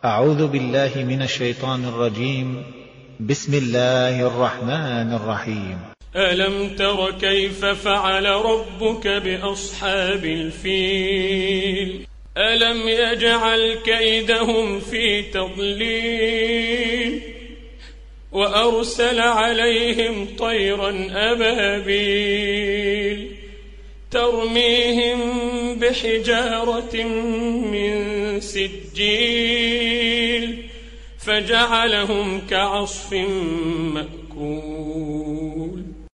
أعوذ بالله من الشيطان الرجيم. بسم الله الرحمن الرحيم. ألم تر كيف فعل ربك بأصحاب الفيل ألم يجعل كيدهم في تضليل وأرسل عليهم طيرا أبابيل ترميهم بحجارة من سجيل فجعلهم كعصف مأكول.